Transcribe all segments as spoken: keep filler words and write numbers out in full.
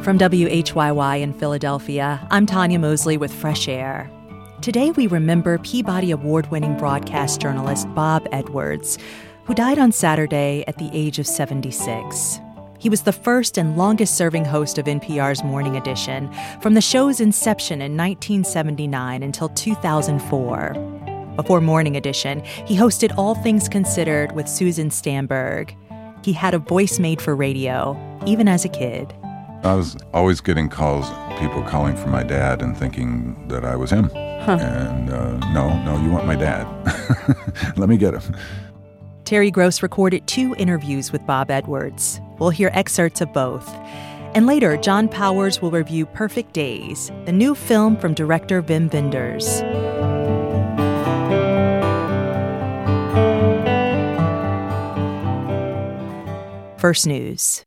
From W H Y Y in Philadelphia, I'm Tanya Mosley with Fresh Air. Today we remember Peabody Award-winning broadcast journalist Bob Edwards, who died on Saturday at the age of seventy-six. He was the first and longest-serving host of N P R's Morning Edition from the show's inception in nineteen seventy-nine until two thousand four. Before Morning Edition, he hosted All Things Considered with Susan Stamberg. He had a voice made for radio, even as a kid. I was always getting calls, people calling for my dad and thinking that I was him. Huh. And uh, no, no, you want my dad. Let me get him. Terry Gross recorded two interviews with Bob Edwards. We'll hear excerpts of both. And later, John Powers will review Perfect Days, the new film from director Wim Wenders. First News.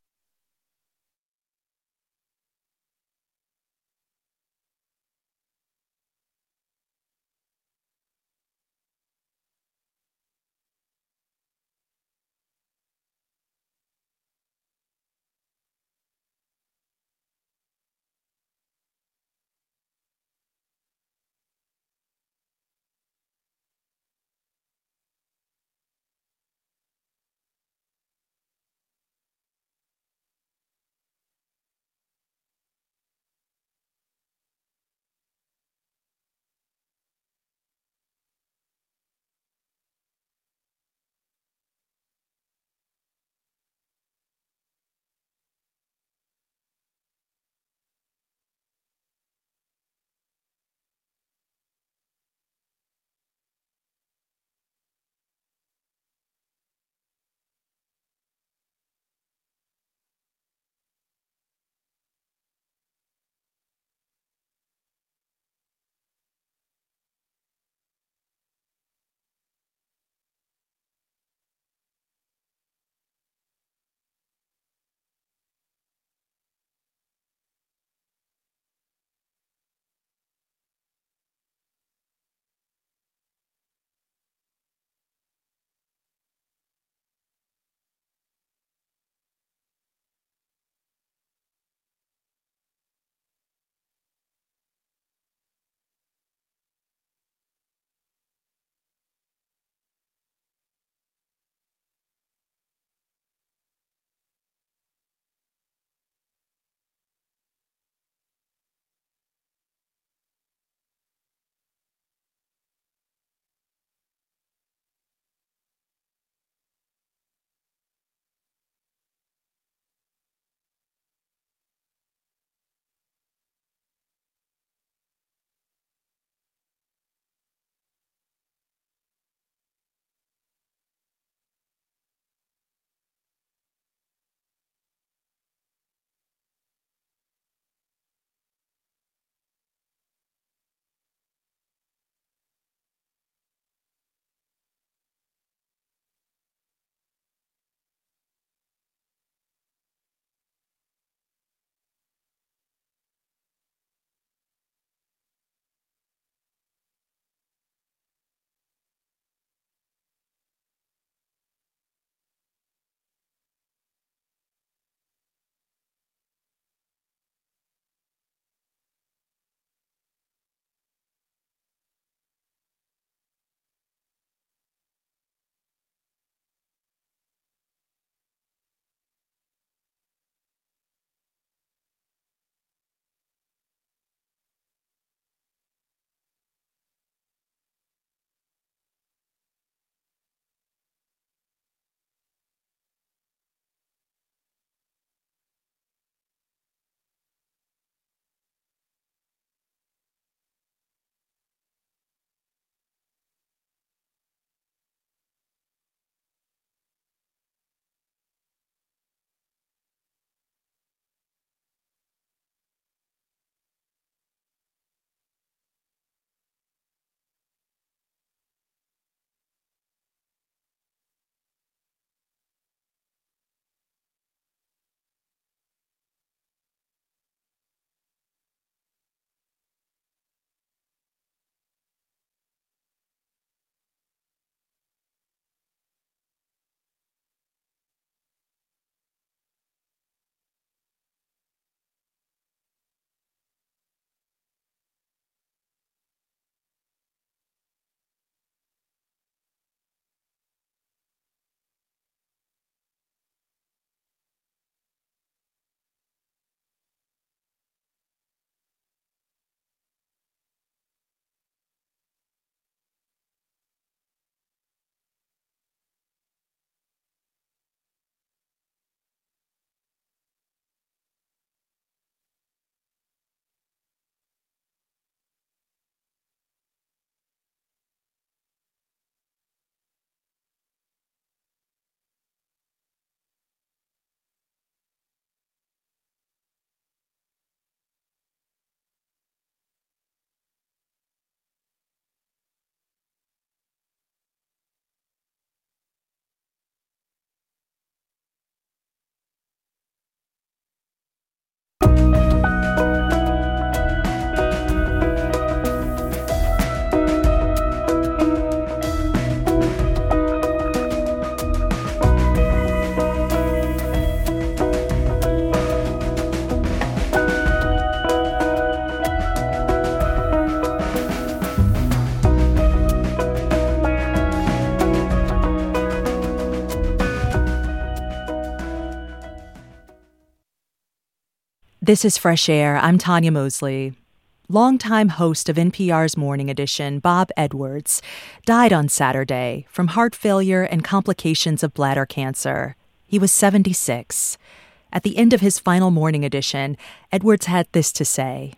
This is Fresh Air. I'm Tanya Mosley. Longtime host of N P R's Morning Edition, Bob Edwards, died on Saturday from heart failure and complications of bladder cancer. He was seventy-six. At the end of his final Morning Edition, Edwards had this to say.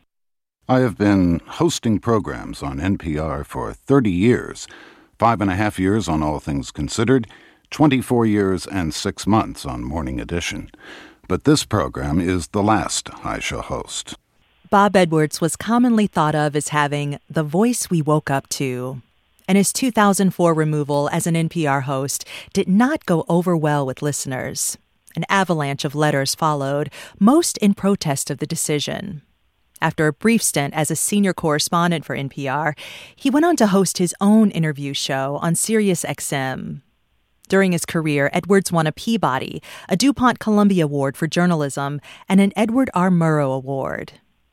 I have been hosting programs on N P R for thirty years, five and a half years on All Things Considered, twenty-four years and six months on Morning Edition. But this program is the last I shall host. Bob Edwards was commonly thought of as having the voice we woke up to, and his two thousand four removal as an N P R host did not go over well with listeners. An avalanche of letters followed, most in protest of the decision. After a brief stint as a senior correspondent for N P R, he went on to host his own interview show on Sirius X M. During his career, Edwards won a Peabody, a DuPont Columbia Award for journalism, and an Edward R. Murrow Award.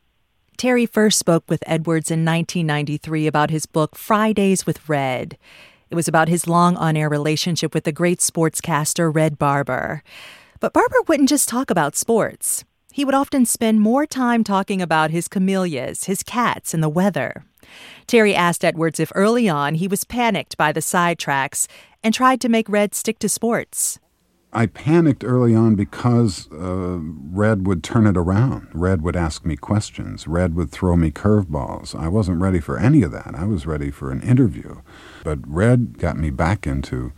Terry first spoke with Edwards in nineteen ninety-three about his book Fridays with Red. It was about his long on-air relationship with the great sportscaster Red Barber. But Barber wouldn't just talk about sports. He would often spend more time talking about his camellias, his cats, and the weather. Terry asked Edwards if early on he was panicked by the sidetracks and tried to make Red stick to sports. I panicked early on because uh, Red would turn it around. Red would ask me questions. Red would throw me curveballs. I wasn't ready for any of that. I was ready for an interview. But Red got me back into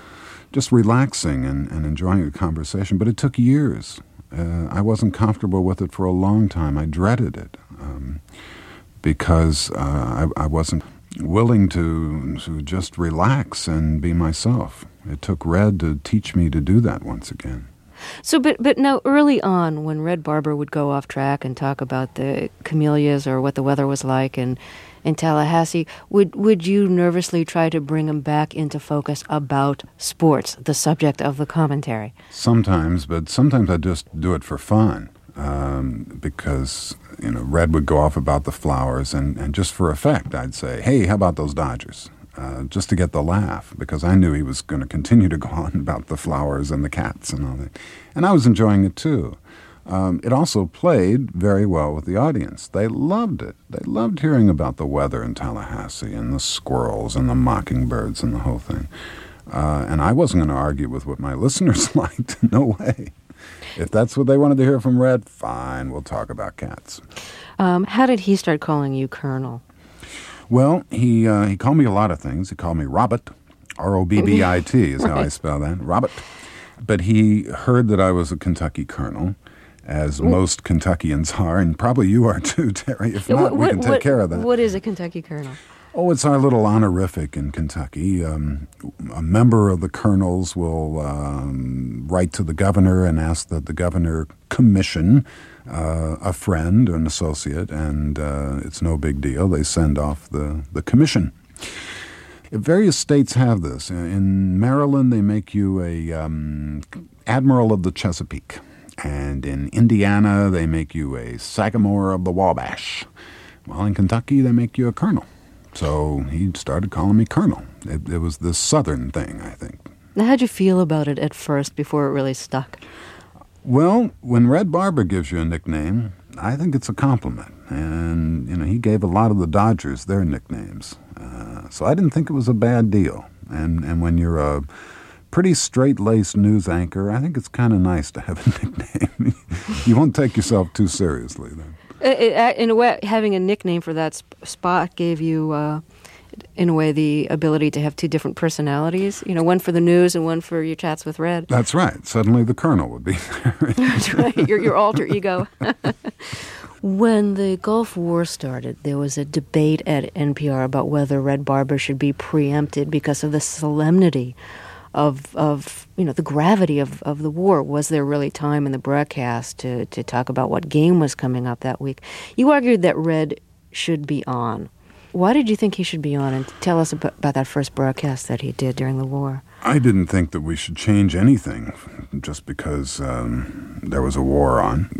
just relaxing and, and enjoying a conversation. But it took years. Uh, I wasn't comfortable with it for a long time. I dreaded it um, because uh, I, I wasn't willing to, to just relax and be myself. It took Red to teach me to do that once again. So, but but now early on, when Red Barber would go off track and talk about the camellias or what the weather was like in, in Tallahassee, would would you nervously try to bring him back into focus about sports, the subject of the commentary? Sometimes, but sometimes I just do it for fun. Um, because, you know, Red would go off about the Flowers, and, and just for effect, I'd say, hey, how about those Dodgers? Uh, just to get the laugh, because I knew he was going to continue to go on about the Flowers and the cats and all that. And I was enjoying it, too. Um, it also played very well with the audience. They loved it. They loved hearing about the weather in Tallahassee and the squirrels and the mockingbirds and the whole thing. Uh, and I wasn't going to argue with what my listeners liked. No way. If that's what they wanted to hear from Red, fine, we'll talk about cats. Um, how did he start calling you Colonel? Well, he uh, he called me a lot of things. He called me Robert, R O B B I T is right. How I spell that, Robert. But he heard that I was a Kentucky colonel, as most Kentuckians are, and probably you are too, Terry. If not, what, we can take what, care of that. What is a Kentucky colonel? Oh, it's our little honorific in Kentucky. Um, a member of the colonels will um, write to the governor and ask that the governor commission uh, a friend or an associate, and uh, it's no big deal. They send off the, the commission. Various states have this. In Maryland, they make you a um, admiral of the Chesapeake. And in Indiana, they make you a Sagamore of the Wabash. Well, in Kentucky, they make you a colonel. So he started calling me Colonel. It, it was this Southern thing, I think. Now, how'd you feel about it at first before it really stuck? Well, when Red Barber gives you a nickname, I think it's a compliment. And, you know, he gave a lot of the Dodgers their nicknames. Uh, so I didn't think it was a bad deal. And, and when you're a pretty straight-laced news anchor, I think it's kind of nice to have a nickname. You won't take yourself too seriously, then. In a way, having a nickname for that sp- spot gave you, uh, in a way, the ability to have two different personalities. You know, one for the news and one for your chats with Red. That's right. Suddenly the Colonel would be there. That's right. Your, your alter ego. When the Gulf War started, there was a debate at N P R about whether Red Barber should be preempted because of the solemnity of of you know the gravity of, of the war. Was there really time in the broadcast to, to talk about what game was coming up that week? You argued that Red should be on. Why did you think he should be on? And tell us about, about that first broadcast that he did during the war. I didn't think that we should change anything just because um, there was a war on.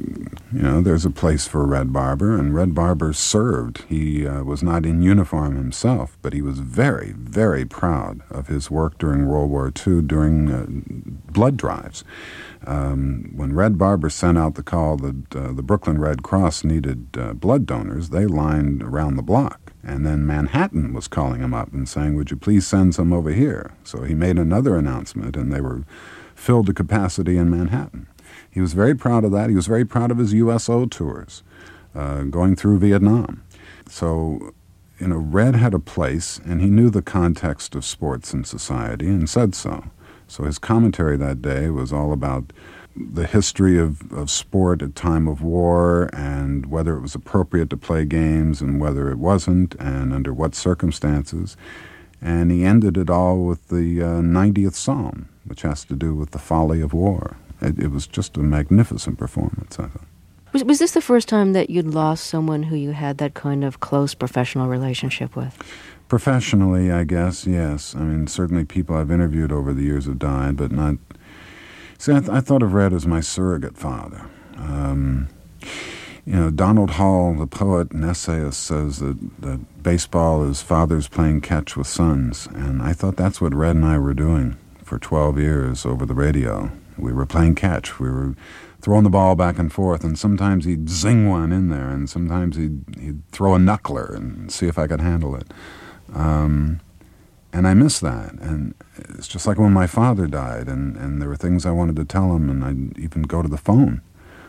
You know, there's a place for Red Barber, and Red Barber served. He uh, was not in uniform himself, but he was very, very proud of his work during World War Two during uh, blood drives. Um, when Red Barber sent out the call that uh, the Brooklyn Red Cross needed uh, blood donors, they lined around the block. And then Manhattan was calling him up and saying, would you please send some over here? So he made another announcement, and they were filled to capacity in Manhattan. He was very proud of that. He was very proud of his U S O tours, uh, going through Vietnam. So, you know, Red had a place, and he knew the context of sports and society and said so. So his commentary that day was all about the history of, of sport at time of war and whether it was appropriate to play games and whether it wasn't and under what circumstances. And he ended it all with the uh, ninetieth Psalm, which has to do with the folly of war. It, it was just a magnificent performance, I thought. Was, was this the first time that you'd lost someone who you had that kind of close professional relationship with? Professionally, I guess, yes. I mean, certainly people I've interviewed over the years have died, but not... See, I, th- I thought of Red as my surrogate father. Um, you know, Donald Hall, the poet and essayist, says that, that baseball is fathers playing catch with sons, and I thought that's what Red and I were doing for twelve years over the radio. We were playing catch. We were throwing the ball back and forth, and sometimes he'd zing one in there, and sometimes he'd, he'd throw a knuckler and see if I could handle it. Um, and I miss that. And it's just like when my father died, and, and there were things I wanted to tell him, and I'd even go to the phone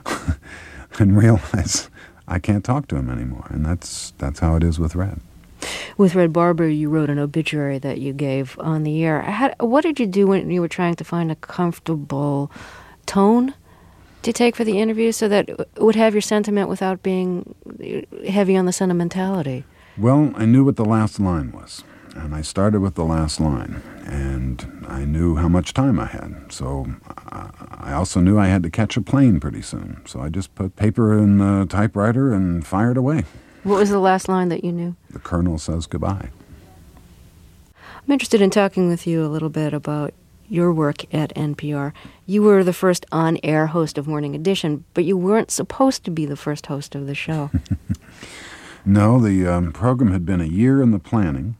and realize I can't talk to him anymore. And that's that's how it is with Red. With Red Barber, you wrote an obituary that you gave on the air. How, what did you do when you were trying to find a comfortable tone to take for the interview so that it would have your sentiment without being heavy on the sentimentality? Well, I knew what the last line was, and I started with the last line, and I knew how much time I had. So I also knew I had to catch a plane pretty soon. So I just put paper in the typewriter and fired away. What was the last line that you knew? The Colonel says goodbye. I'm interested in talking with you a little bit about your work at N P R. You were the first on-air host of Morning Edition, but you weren't supposed to be the first host of the show. No, the um, program had been a year in the planning,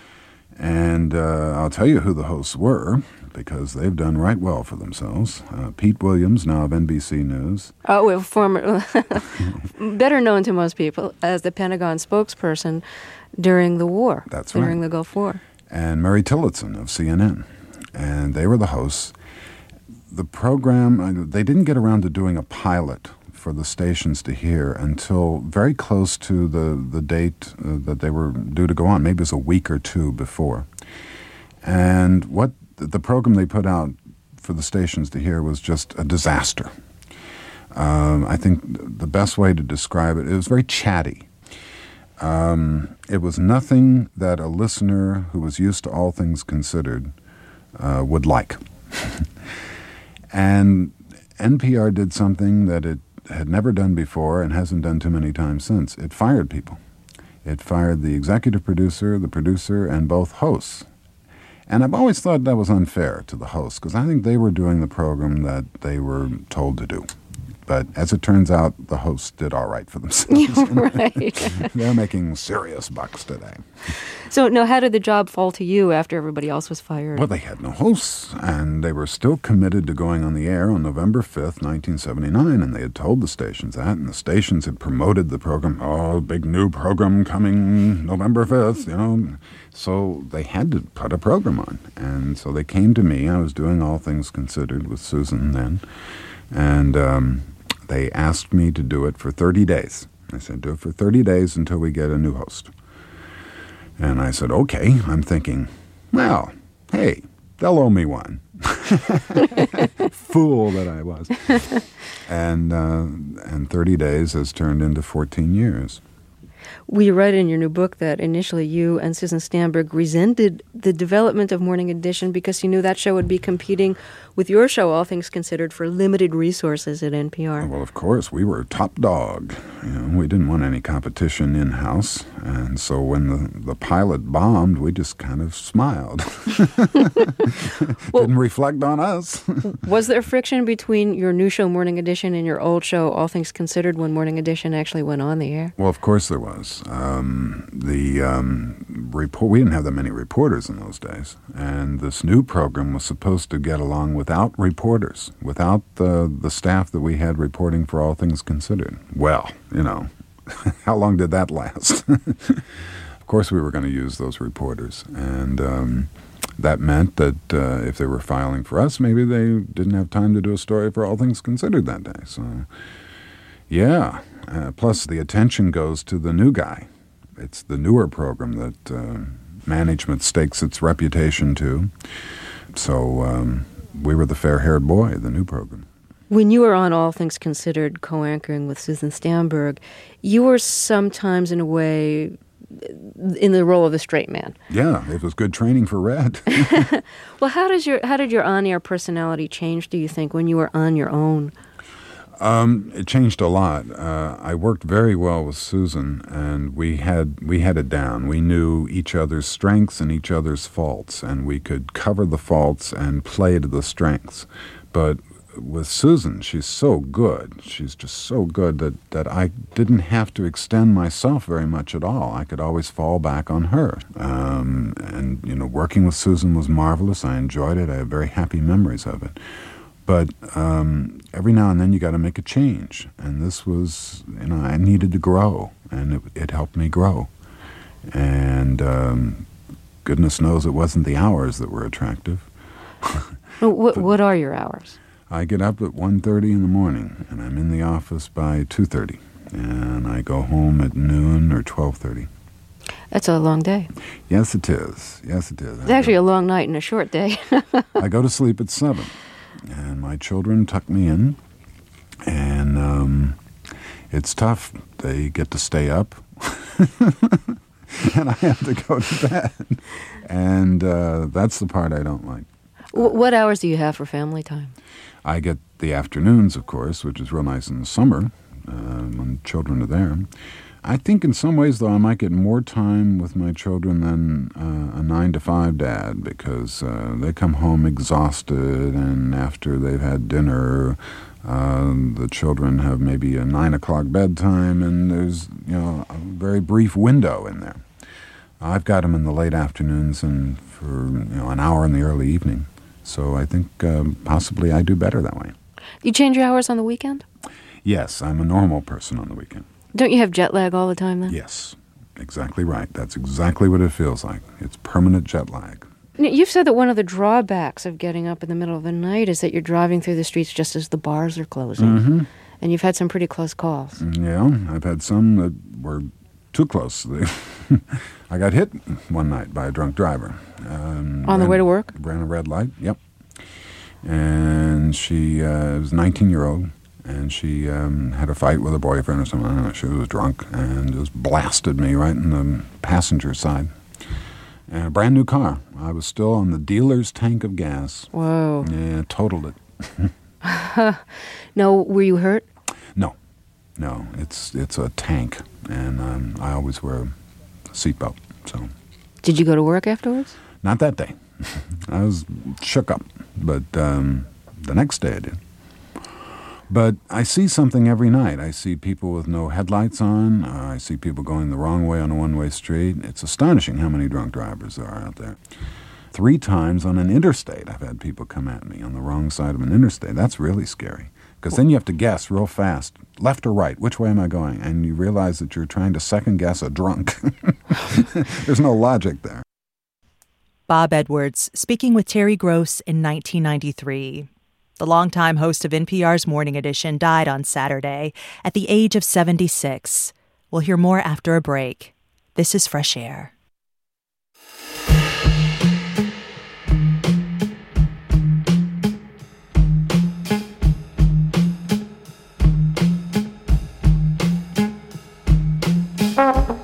and uh, I'll tell you who the hosts were, because they've done right well for themselves. Uh, Pete Williams, now of N B C News. Oh, well, former, better known to most people as the Pentagon spokesperson during the war. That's right. During the Gulf War. And Mary Tillotson of C N N. And they were the hosts. The program, they didn't get around to doing a pilot for the stations to hear until very close to the, the date uh, that they were due to go on. Maybe it was a week or two before. And what the program they put out for the stations to hear was just a disaster. Um, I think the best way to describe it, it was very chatty. Um, it was nothing that a listener who was used to All Things Considered uh, would like. And N P R did something that it had never done before and hasn't done too many times since. It fired people. It fired the executive producer, the producer, and both hosts. And I've always thought that was unfair to the hosts, because I think they were doing the program that they were told to do. But as it turns out, the hosts did all right for themselves. Right. They're making serious bucks today. So, now, how did the job fall to you after everybody else was fired? Well, they had no hosts, and they were still committed to going on the air on November fifth, nineteen seventy-nine, and they had told the stations that, and the stations had promoted the program. Oh, big new program coming November fifth, you know. So they had to put a program on, and so they came to me. I was doing All Things Considered with Susan then, and um, they asked me to do it for thirty days. I said, do it for thirty days until we get a new host. And I said, okay. I'm thinking, well, hey, they'll owe me one. Fool that I was. And uh, and thirty days has turned into fourteen years. Well, you write in your new book that initially you and Susan Stamberg resented the development of Morning Edition because you knew that show would be competing with your show, All Things Considered, for limited resources at N P R. Well, of course, we were top dog. You know, we didn't want any competition in-house. And so when the, the pilot bombed, we just kind of smiled. Well, didn't reflect on us. Was there friction between your new show, Morning Edition, and your old show, All Things Considered, when Morning Edition actually went on the air? Well, of course there was. Um, the um, report we didn't have that many reporters in those days, and this new program was supposed to get along without reporters, without the the staff that we had reporting for All Things Considered. Well, you know, how long did that last? Of course, we were going to use those reporters, and um, that meant that uh, if they were filing for us, maybe they didn't have time to do a story for All Things Considered that day. So, yeah. Uh, plus, the attention goes to the new guy. It's the newer program that uh, management stakes its reputation to. So um, we were the fair-haired boy, the new program. When you were on All Things Considered, co-anchoring with Susan Stamberg, you were sometimes, in a way, in the role of the straight man. Yeah, it was good training for Red. Well, how does your how did your on-air personality change, do you think, when you were on your own? Um, it changed a lot. Uh, I worked very well with Susan, and we had we had it down. We knew each other's strengths and each other's faults, and we could cover the faults and play to the strengths. But with Susan, she's so good. She's just so good that, that I didn't have to extend myself very much at all. I could always fall back on her. Um, and, you know, working with Susan was marvelous. I enjoyed it. I have very happy memories of it. But um, every now and then you got to make a change. And this was, you know, I needed to grow, and it, it helped me grow. And um, goodness knows it wasn't the hours that were attractive. Well, what, what are your hours? I get up at one thirty in the morning, and I'm in the office by two thirty. And I go home at noon or twelve thirty. That's a long day. Yes, it is. Yes, it is. It's actually a long night and a short day. I go to sleep at seven. And my children tuck me in, and um, it's tough. They get to stay up, and I have to go to bed. And uh, that's the part I don't like. W- what hours do you have for family time? I get the afternoons, of course, which is real nice in the summer uh, when children are there. I think in some ways, though, I might get more time with my children than uh, a nine to five dad, because uh, they come home exhausted, and after they've had dinner, uh, the children have maybe a nine o'clock bedtime, and there's, you know, a very brief window in there. I've got them in the late afternoons and for, you know, an hour in the early evening. So I think um, possibly I do better that way. Do you change your hours on the weekend? Yes, I'm a normal person on the weekend. Don't you have jet lag all the time then? Yes, exactly right. That's exactly what it feels like. It's permanent jet lag. You've said that one of the drawbacks of getting up in the middle of the night is that you're driving through the streets just as the bars are closing. Mm-hmm. And you've had some pretty close calls. Yeah, I've had some that were too close. I got hit one night by a drunk driver. Um, on the ran, way to work? Ran a red light, yep. And she uh, was a nineteen-year-old. And she um, had a fight with her boyfriend or something. I don't know, she was drunk and just blasted me right in the passenger side. And a brand new car. I was still on the dealer's tank of gas. Whoa. Yeah, totaled it. No, were you hurt? No. No, it's it's a tank. And um, I always wear a seatbelt. So. Did you go to work afterwards? Not that day. I was shook up. But um, the next day I did. But I see something every night. I see people with no headlights on. Uh, I see people going the wrong way on a one-way street. It's astonishing how many drunk drivers there are out there. Three times on an interstate, I've had people come at me on the wrong side of an interstate. That's really scary. Because then you have to guess real fast, left or right, which way am I going? And you realize that you're trying to second-guess a drunk. There's no logic there. Bob Edwards speaking with Terry Gross in nineteen ninety-three. The longtime host of N P R's Morning Edition died on Saturday at the age of seventy-six. We'll hear more after a break. This is Fresh Air. Uh-huh.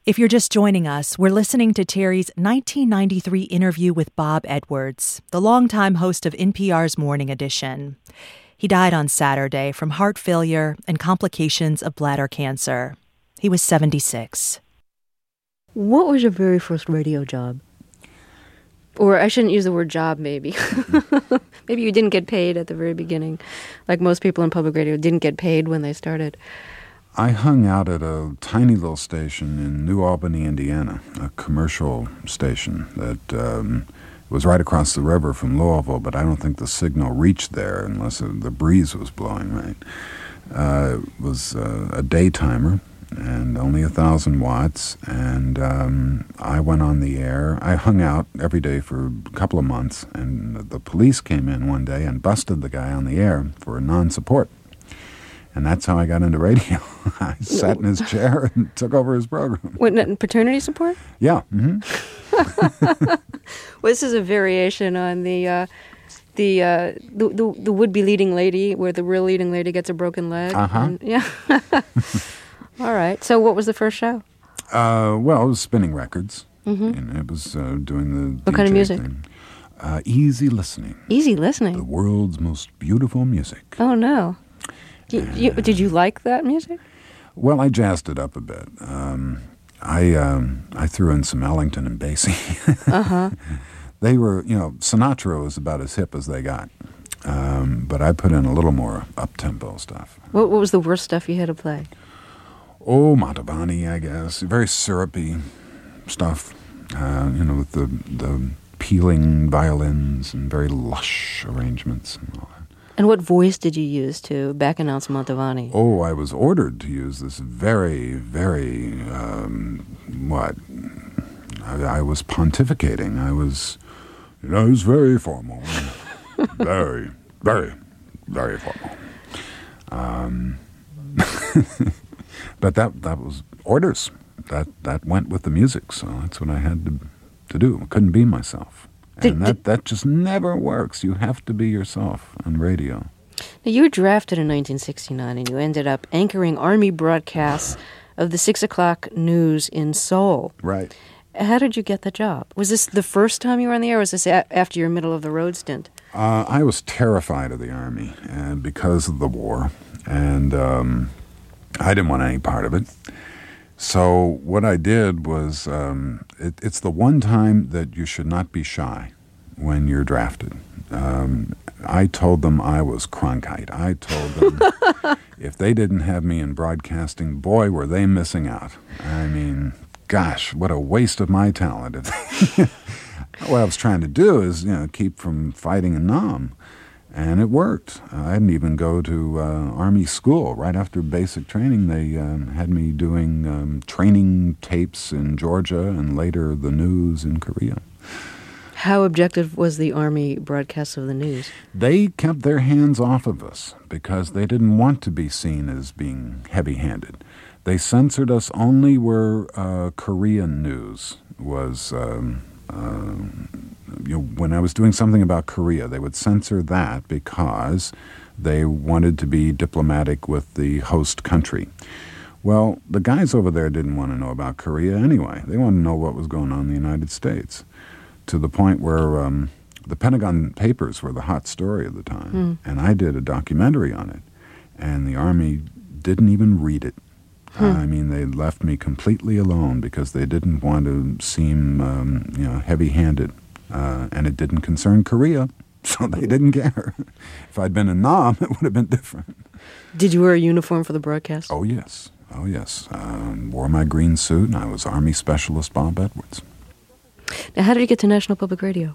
If you're just joining us, we're listening to Terry's nineteen ninety-three interview with Bob Edwards, the longtime host of N P R's Morning Edition. He died on Saturday from heart failure and complications of bladder cancer. He was seventy-six. What was your very first radio job? Or I shouldn't use the word job, maybe. Maybe you didn't get paid at the very beginning, like most people in public radio didn't get paid when they started. I hung out at a tiny little station in New Albany, Indiana, a commercial station that um, was right across the river from Louisville, but I don't think the signal reached there unless it, the breeze was blowing right. Uh, it was uh, a daytimer and only a thousand watts, and um, I went on the air. I hung out every day for a couple of months, and the police came in one day and busted the guy on the air for non-support. And that's how I got into radio. I sat in his chair and took over his program. What, paternity support? Yeah. Mm-hmm. Well, this is a variation on the, uh, the, uh, the the the would-be leading lady, where the real leading lady gets a broken leg. Uh-huh. And, yeah. All right. So what was the first show? Uh, well, it was spinning records. Mm-hmm. And it was uh, doing the What D J kind of music? thing. Uh, easy listening. Easy The listening. world's most beautiful music. Oh, no. You, you, did you like that music? Well, I jazzed it up a bit. Um, I um, I threw in some Ellington and Basie. Uh-huh. They were, you know, Sinatra was about as hip as they got. Um, but I put in a little more up-tempo stuff. What, what was the worst stuff you had to play? Oh, Mantovani, I guess. Very syrupy stuff, uh, you know, with the, the peeling violins and very lush arrangements and all that. And what voice did you use to back announce Mantovani? Oh, I was ordered to use this very, very, um, what? I, I was pontificating. I was, you know, it was very formal. very, very, very formal. Um, but that that was orders. That that went with the music, so that's what I had to to do. I couldn't be myself. Did, and that, did, that just never works. You have to be yourself on radio. Now, you were drafted in nineteen sixty-nine, and you ended up anchoring Army broadcasts of the six o'clock news in Seoul. Right. How did you get the job? Was this the first time you were on the air, or was this a- after your middle-of-the-road stint? Uh, I was terrified of the Army uh, because of the war, and um, I didn't want any part of it. So what I did was, um, it, it's the one time that you should not be shy when you're drafted. Um, I told them I was Cronkite. I told them if they didn't have me in broadcasting, boy, were they missing out. I mean, gosh, what a waste of my talent. What I was trying to do is, you know, keep from fighting in Nam. And it worked. Uh, I didn't even go to uh, Army school. Right after basic training, they um, had me doing um, training tapes in Georgia and later the news in Korea. How objective was the Army broadcast of the news? They kept their hands off of us because they didn't want to be seen as being heavy-handed. They censored us only where uh, Korean news was... Um, uh, You know, when I was doing something about Korea, they would censor that because they wanted to be diplomatic with the host country. Well, the guys over there didn't want to know about Korea anyway. They wanted to know what was going on in the United States, to the point where um, the Pentagon Papers were the hot story of the time, mm. and I did a documentary on it, and the Army didn't even read it. Hmm. I mean, they left me completely alone because they didn't want to seem, um, you know, heavy-handed. Uh, and it didn't concern Korea, so they didn't care. If I'd been in Nam, it would have been different. Did you wear a uniform for the broadcast? Oh, yes. Oh, yes. Um, wore my green suit, and I was Army Specialist Bob Edwards. Now, how did you get to National Public Radio?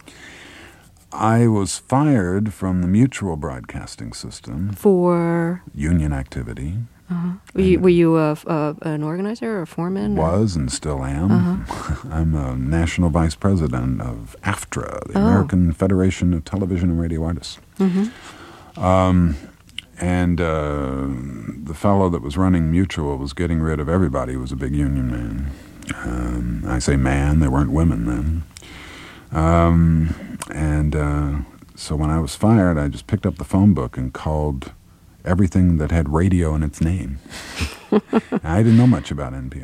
I was fired from the Mutual Broadcasting System. For? Union activity. Uh-huh. Were you, were you a, a, an organizer or a foreman? Was or? and still am. Uh-huh. I'm a national vice president of AFTRA, the oh. American Federation of Television and Radio Artists. Mm-hmm. Um, and uh, the fellow that was running Mutual was getting rid of everybody who was a big union man. Um, I say man, there weren't women then. Um, and uh, so when I was fired, I just picked up the phone book and called everything that had radio in its name. I didn't know much about N P R.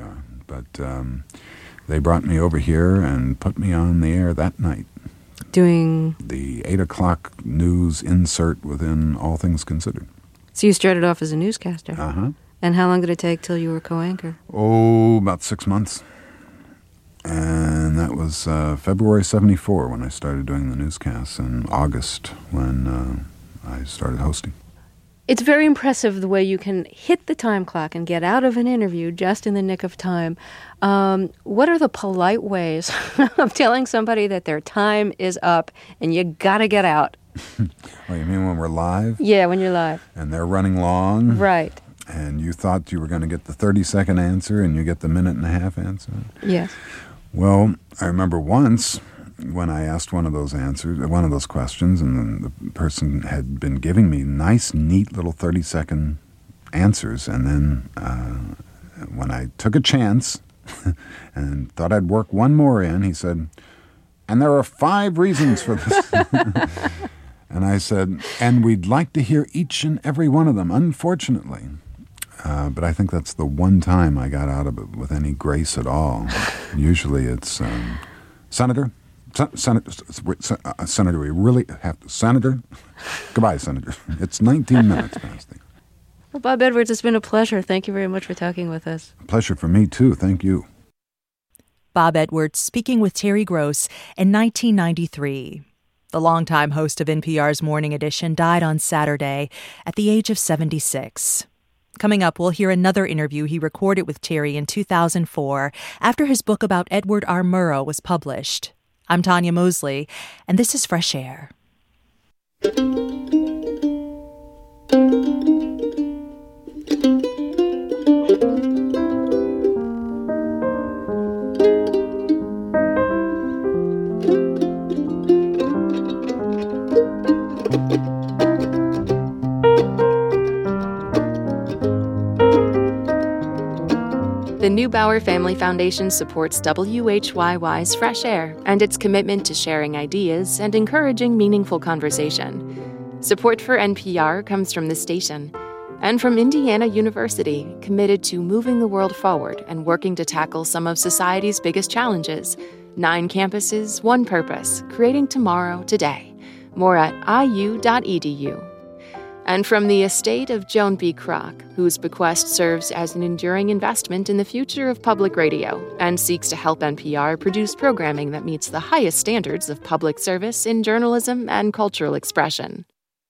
But um, they brought me over here and put me on the air that night. Doing? The eight o'clock news insert within All Things Considered. So you started off as a newscaster? Uh-huh. And how long did it take till you were co-anchor? Oh, about six months. And that was uh, February seventy-four when I started doing the newscasts, and August when uh, I started hosting. It's very impressive the way you can hit the time clock and get out of an interview just in the nick of time. Um, what are the polite ways of telling somebody that their time is up and you gotta get out? Oh, you mean when we're live? Yeah, when you're live. And they're running long? Right. And you thought you were going to get the thirty-second answer and you get the minute and a half answer? Yes. Well, I remember once when I asked one of those answers, one of those questions, and the person had been giving me nice, neat little thirty-second answers, and then uh, when I took a chance and thought I'd work one more in, he said, "And there are five reasons for this." And I said, "And we'd like to hear each and every one of them, unfortunately." Uh, but I think that's the one time I got out of it with any grace at all. Usually it's, um, Senator, Sen- Senator, uh, Senator, we really have to, Senator, goodbye, Senator. It's nineteen minutes past the. Well, Bob Edwards, it's been a pleasure. Thank you very much for talking with us. A pleasure for me, too. Thank you. Bob Edwards speaking with Terry Gross in nineteen ninety-three. The longtime host of N P R's Morning Edition died on Saturday at the age of seventy-six. Coming up, we'll hear another interview he recorded with Terry in two thousand four after his book about Edward R. Murrow was published. I'm Tanya Mosley, and this is Fresh Air. The Neubauer Family Foundation supports W H Y Y's Fresh Air and its commitment to sharing ideas and encouraging meaningful conversation. Support for N P R comes from the station and from Indiana University, committed to moving the world forward and working to tackle some of society's biggest challenges. Nine campuses, one purpose, creating tomorrow today. More at I U dot E D U. And from the estate of Joan B. Kroc, whose bequest serves as an enduring investment in the future of public radio and seeks to help N P R produce programming that meets the highest standards of public service in journalism and cultural expression.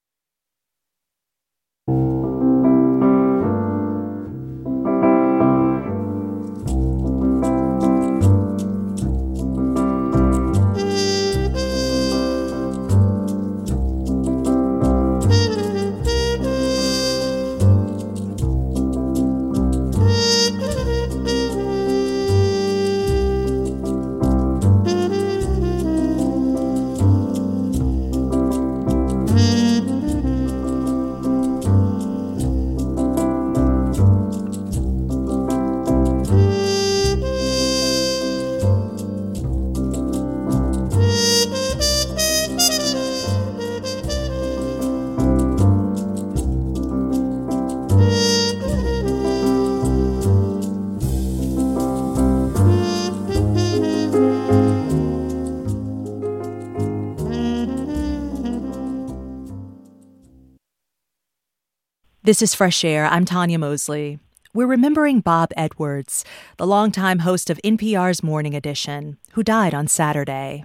This is Fresh Air. I'm Tanya Mosley. We're remembering Bob Edwards, the longtime host of N P R's Morning Edition, who died on Saturday.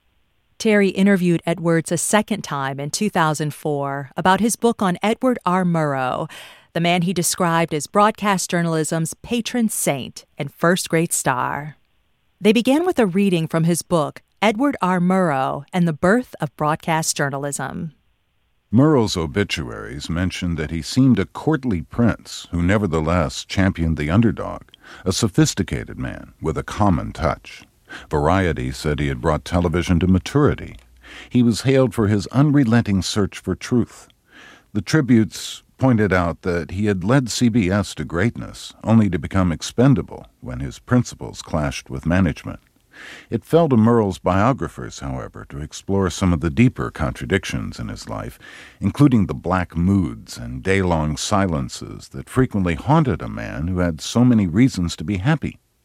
Terry interviewed Edwards a second time in two thousand four about his book on Edward R. Murrow, the man he described as broadcast journalism's patron saint and first great star. They began with a reading from his book, Edward R. Murrow and the Birth of Broadcast Journalism. Murrow's obituaries mentioned that he seemed a courtly prince who nevertheless championed the underdog, a sophisticated man with a common touch. Variety said he had brought television to maturity. He was hailed for his unrelenting search for truth. The tributes pointed out that he had led C B S to greatness, only to become expendable when his principles clashed with management. It fell to Murrow's biographers, however, to explore some of the deeper contradictions in his life, including the black moods and day-long silences that frequently haunted a man who had so many reasons to be happy.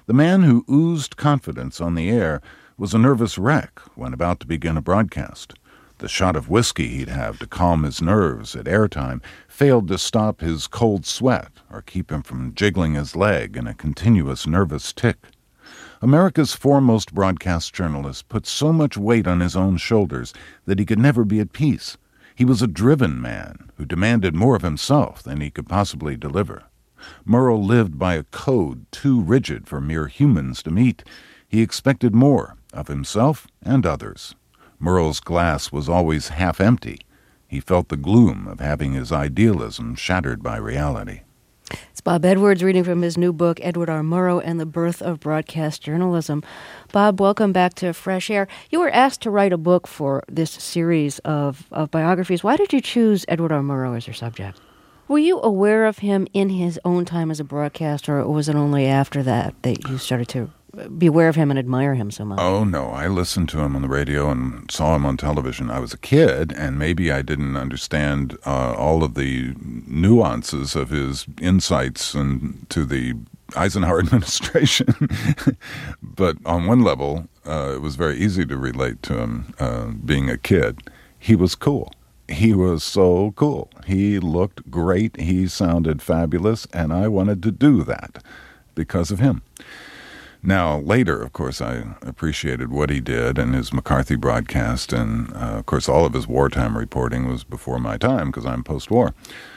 The man who oozed confidence on the air was a nervous wreck when about to begin a broadcast. The shot of whiskey he'd have to calm his nerves at airtime failed to stop his cold sweat or keep him from jiggling his leg in a continuous nervous tick. America's foremost broadcast journalist put so much weight on his own shoulders that he could never be at peace. He was a driven man who demanded more of himself than he could possibly deliver. Murrow lived by a code too rigid for mere humans to meet. He expected more of himself and others. Murrow's glass was always half empty. He felt the gloom of having his idealism shattered by reality. It's Bob Edwards reading from his new book, Edward R. Murrow and the Birth of Broadcast Journalism. Bob, welcome back to Fresh Air. You were asked to write a book for this series of, of biographies. Why did you choose Edward R. Murrow as your subject? Were you aware of him in his own time as a broadcaster, or was it only after that that you started to be aware of him and admire him so much? Oh, no. I listened to him on the radio and saw him on television. I was a kid, and maybe I didn't understand uh, all of the nuances of his insights into the Eisenhower administration. But on one level, uh, it was very easy to relate to him uh, being a kid. He was cool. He was so cool. He looked great. He sounded fabulous, and I wanted to do that because of him. Now, later, of course, I appreciated what he did and his McCarthy broadcast, and, uh, of course, all of his wartime reporting was before my time because I'm post-war.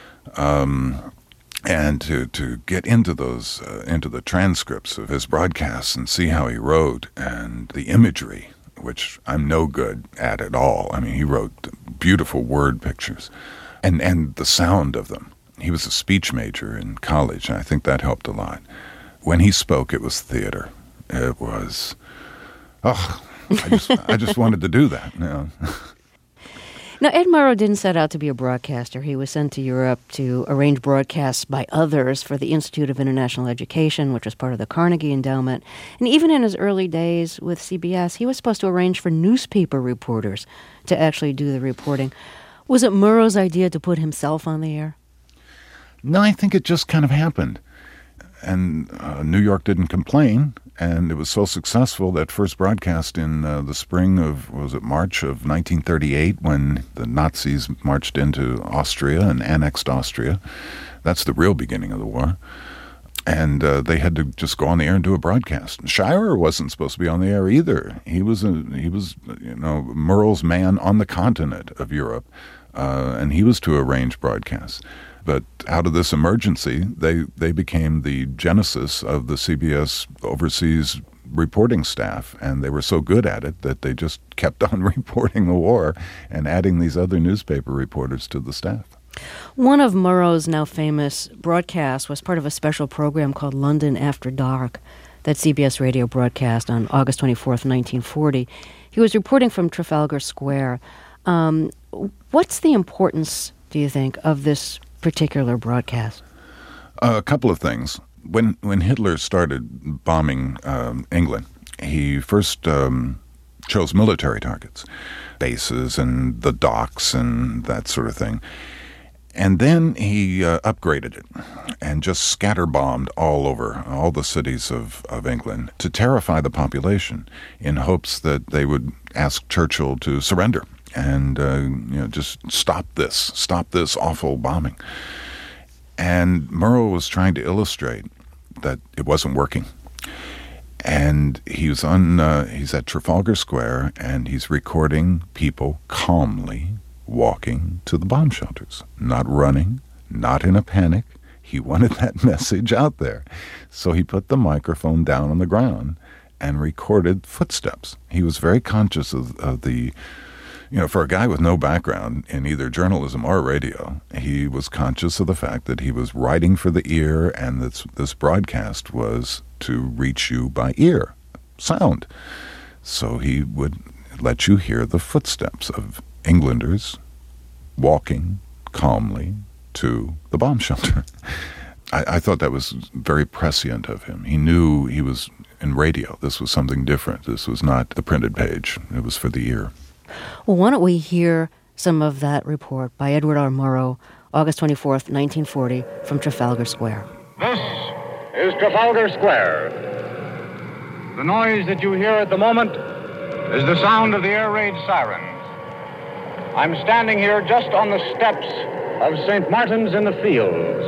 Um, and to, to get into those, uh, into the transcripts of his broadcasts and see how he wrote and the imagery, which I'm no good at at all. I mean, he wrote beautiful word pictures and, and the sound of them. He was a speech major in college, and I think that helped a lot. When he spoke, it was theater. It was, oh, I just, I just wanted to do that. You know? Now, Ed Murrow didn't set out to be a broadcaster. He was sent to Europe to arrange broadcasts by others for the Institute of International Education, which was part of the Carnegie Endowment. And even in his early days with C B S, he was supposed to arrange for newspaper reporters to actually do the reporting. Was it Murrow's idea to put himself on the air? No, I think it just kind of happened. And uh, New York didn't complain, and it was so successful that first broadcast in uh, the spring of, was it March of nineteen thirty-eight, when the Nazis marched into Austria and annexed Austria. That's the real beginning of the war. And uh, they had to just go on the air and do a broadcast. Shirer wasn't supposed to be on the air either. He was, a, he was, you know, Murrow's man on the continent of Europe, uh, and he was to arrange broadcasts. But out of this emergency, they, they became the genesis of the C B S overseas reporting staff, and they were so good at it that they just kept on reporting the war and adding these other newspaper reporters to the staff. One of Murrow's now famous broadcasts was part of a special program called London After Dark that C B S Radio broadcast on August twenty-fourth, nineteen forty. He was reporting from Trafalgar Square. Um, what's the importance, do you think, of this particular broadcast? Uh, a couple of things. When when Hitler started bombing um, England, he first um, chose military targets, bases and the docks and that sort of thing. And then he uh, upgraded it and just scatterbombed all over, all the cities of, of England to terrify the population in hopes that they would ask Churchill to surrender and uh, you know, just stop this, stop this awful bombing. And Murrow was trying to illustrate that it wasn't working. And he was on, uh, he's at Trafalgar Square, and he's recording people calmly walking to the bomb shelters, not running, not in a panic. He wanted that message out there. So he put the microphone down on the ground and recorded footsteps. He was very conscious of, of the, you know, for a guy with no background in either journalism or radio, he was conscious of the fact that he was writing for the ear, and this, this broadcast was to reach you by ear, sound. So he would let you hear the footsteps of Englanders walking calmly to the bomb shelter. I, I thought that was very prescient of him. He knew he was in radio. This was something different. This was not the printed page. It was for the ear. Well, why don't we hear some of that report by Edward R. Murrow, August twenty-fourth, nineteen forty, from Trafalgar Square. This is Trafalgar Square. The noise that you hear at the moment is the sound of the air raid sirens. I'm standing here just on the steps of Saint Martin's in the Fields.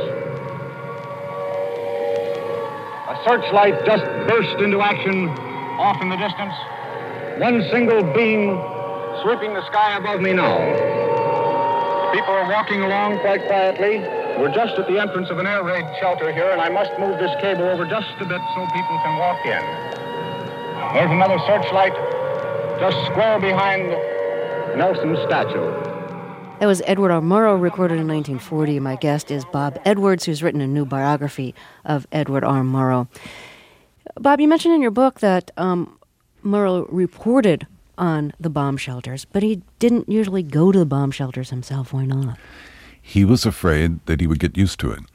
A searchlight just burst into action off in the distance. One single beam sweeping the sky above me now. People are walking along quite quietly. We're just at the entrance of an air raid shelter here, and I must move this cable over just a bit so people can walk in. There's another searchlight just square behind Nelson's statue. That was Edward R. Murrow, recorded in nineteen forty. My guest is Bob Edwards, who's written a new biography of Edward R. Murrow. Bob, you mentioned in your book that um, Murrow reported on the bomb shelters, but he didn't usually go to the bomb shelters himself. Why not? He was afraid that he would get used to it.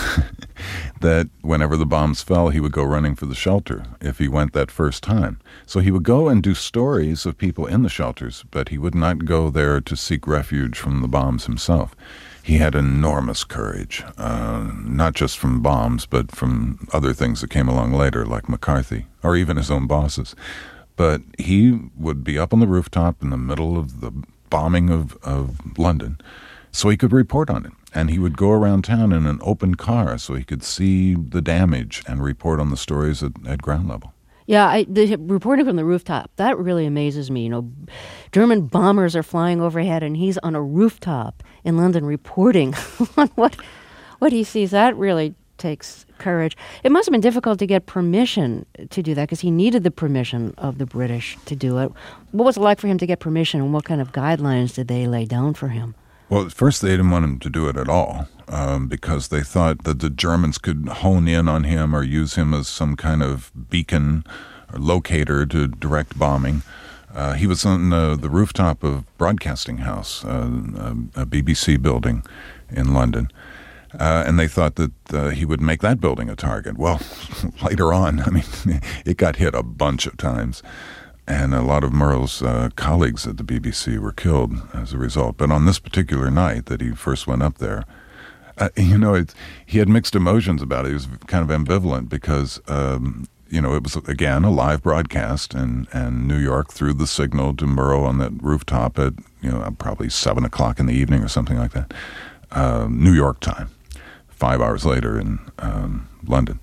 That whenever the bombs fell, he would go running for the shelter if he went that first time. So he would go and do stories of people in the shelters, but he would not go there to seek refuge from the bombs himself. He had enormous courage, uh, not just from bombs, but from other things that came along later, like McCarthy, or even his own bosses. But he would be up on the rooftop in the middle of the bombing of, of London, so he could report on it. And he would go around town in an open car so he could see the damage and report on the stories at, at ground level. Yeah, I, the reporting from the rooftop, that really amazes me. You know, German bombers are flying overhead, and he's on a rooftop in London reporting on what, what he sees. That really takes courage. It must have been difficult to get permission to do that, because he needed the permission of the British to do it. What was it like for him to get permission, and what kind of guidelines did they lay down for him? Well, at first they didn't want him to do it at all um, because they thought that the Germans could hone in on him or use him as some kind of beacon or locator to direct bombing. Uh, he was on uh, the rooftop of Broadcasting House, uh, a, a B B C building in London, uh, and they thought that uh, he would make that building a target. Well, later on, I mean, it got hit a bunch of times. And a lot of Murrow's uh, colleagues at the B B C were killed as a result. But on this particular night that he first went up there, uh, you know, it, he had mixed emotions about it. He was kind of ambivalent because, um, you know, it was, again, a live broadcast, and, and New York threw the signal to Murrow on that rooftop at, you know, probably seven o'clock in the evening or something like that, uh, New York time, five hours later in um, London.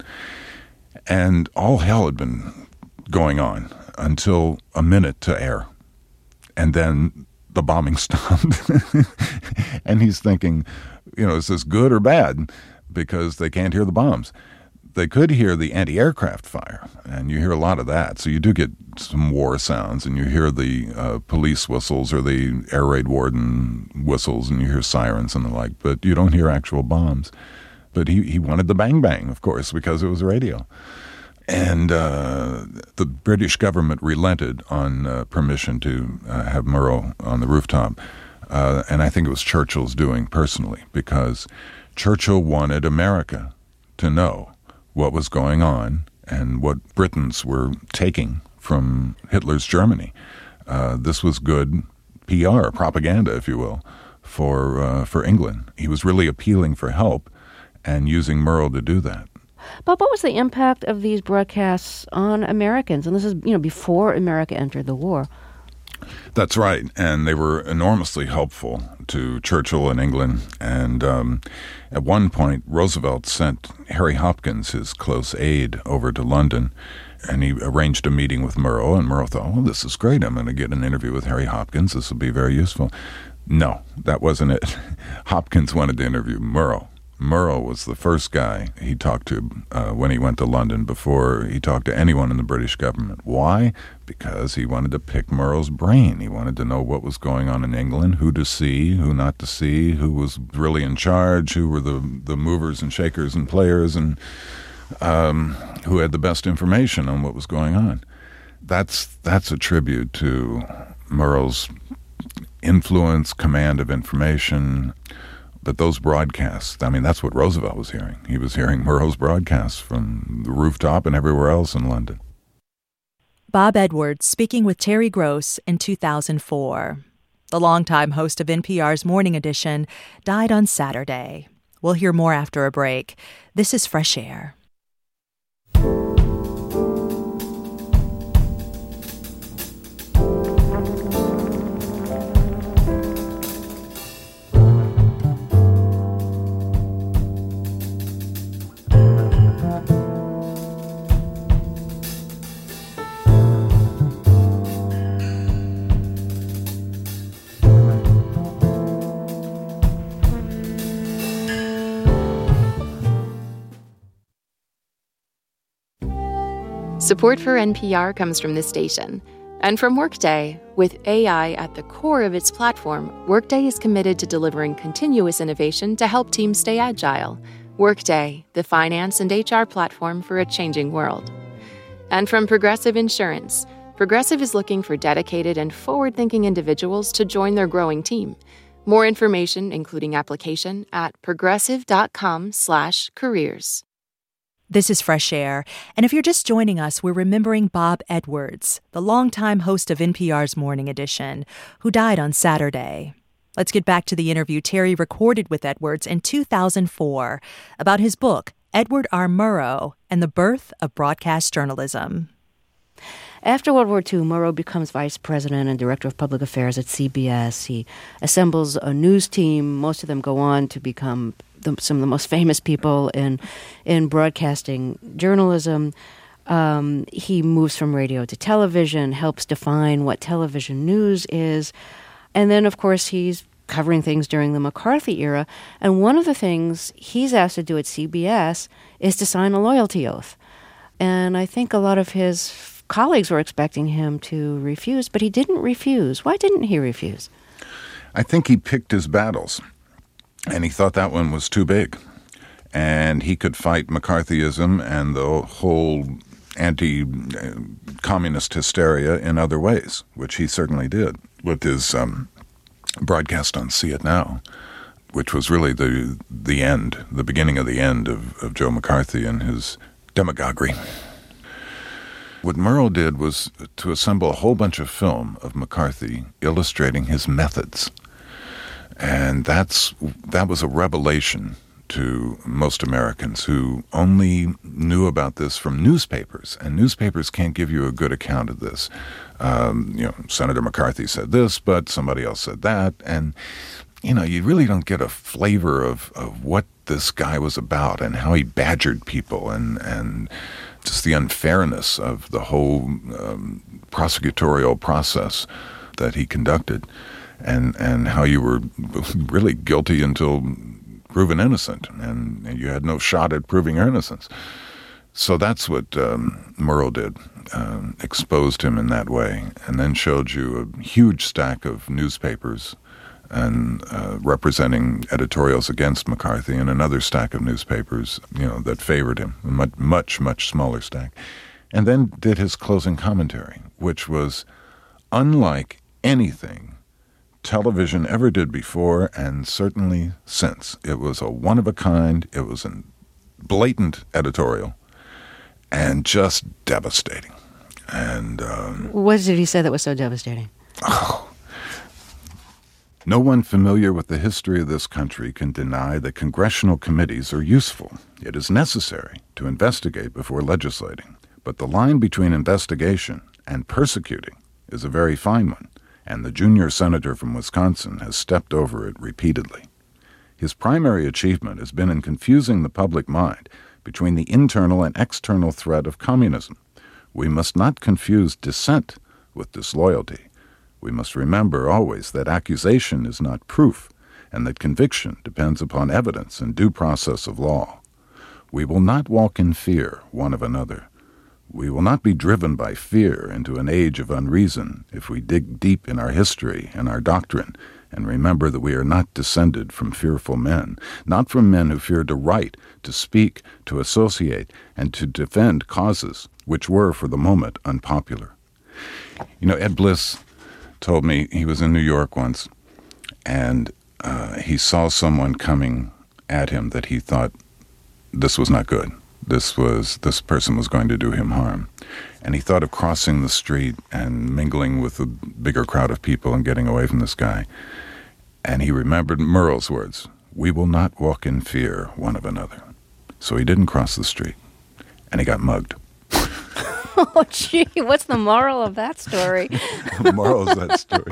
And all hell had been going on until a minute to air. And then the bombing stopped. And he's thinking, you know, is this good or bad? Because they can't hear the bombs. They could hear the anti-aircraft fire, and you hear a lot of that. So you do get some war sounds, and you hear the uh, police whistles or the air raid warden whistles, and you hear sirens and the like, but you don't hear actual bombs. But he, he wanted the bang-bang, of course, because it was radio. And uh, the British government relented on uh, permission to uh, have Murrow on the rooftop. Uh, and I think it was Churchill's doing personally, because Churchill wanted America to know what was going on and what Britons were taking from Hitler's Germany. Uh, this was good P R, propaganda, if you will, for uh, for England. He was really appealing for help and using Murrow to do that. But what was the impact of these broadcasts on Americans? And this is, you know, before America entered the war. That's right, and they were enormously helpful to Churchill in England. And um, at one point, Roosevelt sent Harry Hopkins, his close aide, over to London, and he arranged a meeting with Murrow, and Murrow thought, well, this is great. I'm going to get an interview with Harry Hopkins. This will be very useful. No, that wasn't it. Hopkins wanted to interview Murrow. Murrow was the first guy he talked to uh, when he went to London before he talked to anyone in the British government. Why? Because he wanted to pick Murrow's brain. He wanted to know what was going on in England, who to see, who not to see, who was really in charge, who were the, the movers and shakers and players, and um, who had the best information on what was going on. That's, that's a tribute to Murrow's influence, command of information. But those broadcasts, I mean, that's what Roosevelt was hearing. He was hearing Murrow's broadcasts from the rooftop and everywhere else in London. Bob Edwards speaking with Terry Gross in two thousand four. The longtime host of N P R's Morning Edition died on Saturday. We'll hear more after a break. This is Fresh Air. Support for N P R comes from this station. And from Workday, with A I at the core of its platform, Workday is committed to delivering continuous innovation to help teams stay agile. Workday, the finance and H R platform for a changing world. And from Progressive Insurance, Progressive is looking for dedicated and forward-thinking individuals to join their growing team. More information, including application, at progressive.com slash careers. This is Fresh Air, and if you're just joining us, we're remembering Bob Edwards, the longtime host of N P R's Morning Edition, who died on Saturday. Let's get back to the interview Terry recorded with Edwards in two thousand four about his book, Edward R. Murrow and the Birth of Broadcast Journalism. After World War Two, Murrow becomes vice president and director of public affairs at C B S. He assembles a news team. Most of them go on to become the, some of the most famous people in in broadcasting journalism. Um, he moves from radio to television, helps define what television news is. And then, of course, he's covering things during the McCarthy era. And one of the things he's asked to do at C B S is to sign a loyalty oath. And I think a lot of his colleagues were expecting him to refuse, but he didn't refuse. Why didn't he refuse? I think he picked his battles, and he thought that one was too big. And he could fight McCarthyism and the whole anti-communist hysteria in other ways, which he certainly did with his um, broadcast on See It Now, which was really the the end, the beginning of the end of, of Joe McCarthy and his demagoguery. What Murrow did was to assemble a whole bunch of film of McCarthy illustrating his methods. And that's that was a revelation to most Americans who only knew about this from newspapers. And newspapers can't give you a good account of this. Um, you know, Senator McCarthy said this, but somebody else said that. And, you know, you really don't get a flavor of, of what this guy was about and how he badgered people and and just the unfairness of the whole um, prosecutorial process that he conducted, and and how you were really guilty until proven innocent, and, and you had no shot at proving your innocence. So that's what um, Murrow did, uh, exposed him in that way, and then showed you a huge stack of newspapers and uh, representing editorials against McCarthy, and another stack of newspapers, you know, that favored him, a much, much, much smaller stack. And then did his closing commentary, which was unlike anything television ever did before, and certainly since. It was a one-of-a-kind, it was a blatant editorial, and just devastating. And um, what did he say that was so devastating? Oh, no one familiar with the history of this country can deny that congressional committees are useful. It is necessary to investigate before legislating. But the line between investigation and persecuting is a very fine one, and the junior senator from Wisconsin has stepped over it repeatedly. His primary achievement has been in confusing the public mind between the internal and external threat of communism. We must not confuse dissent with disloyalty. We must remember always that accusation is not proof, and that conviction depends upon evidence and due process of law. We will not walk in fear one of another. We will not be driven by fear into an age of unreason if we dig deep in our history and our doctrine and remember that we are not descended from fearful men, not from men who feared to write, to speak, to associate, and to defend causes which were, for the moment, unpopular. You know, Ed Bliss told me he was in New York once, and uh, he saw someone coming at him that he thought this was not good. This was this person was going to do him harm. And he thought of crossing the street and mingling with a bigger crowd of people and getting away from this guy. And he remembered Murrow's words, "We will not walk in fear one of another." So he didn't cross the street, and he got mugged. Oh, gee, what's the moral of that story? The moral of that story.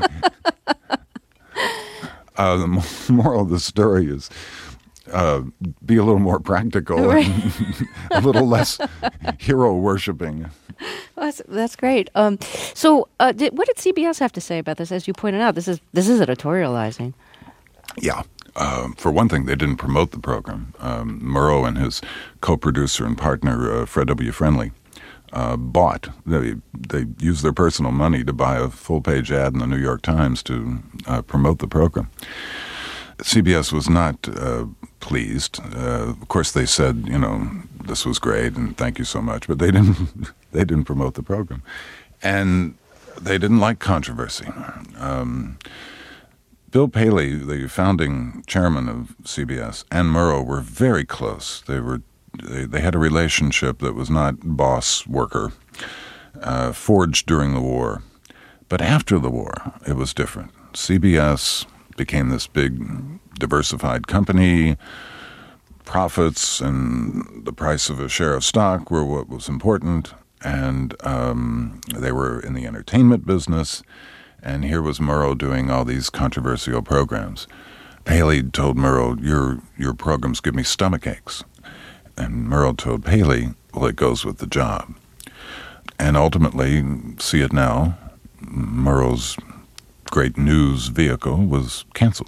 Uh, the moral of the story is uh, be a little more practical, right, and a little less hero worshiping. Well, that's that's great. Um, so, uh, did, what did C B S have to say about this? As you pointed out, this is this is editorializing. Yeah. Uh, for one thing, they didn't promote the program. Um, Murrow and his co-producer and partner, uh, Fred W. Friendly, uh, bought. They, they used their personal money to buy a full-page ad in the New York Times to uh, promote the program. C B S was not uh, pleased. Uh, of course, they said, you know, this was great and thank you so much, but they didn't. They didn't promote the program, and they didn't like controversy. Um, Bill Paley, the founding chairman of C B S, and Murrow were very close. They were they, they had a relationship that was not boss-worker, uh, forged during the war. But after the war, it was different. C B S became this big, diversified company. Profits and the price of a share of stock were what was important, and um, they were in the entertainment business. And here was Murrow doing all these controversial programs. Paley told Murrow, your your programs give me stomach aches. And Murrow told Paley, well, it goes with the job. And ultimately, see it now, Murrow's great news vehicle was canceled.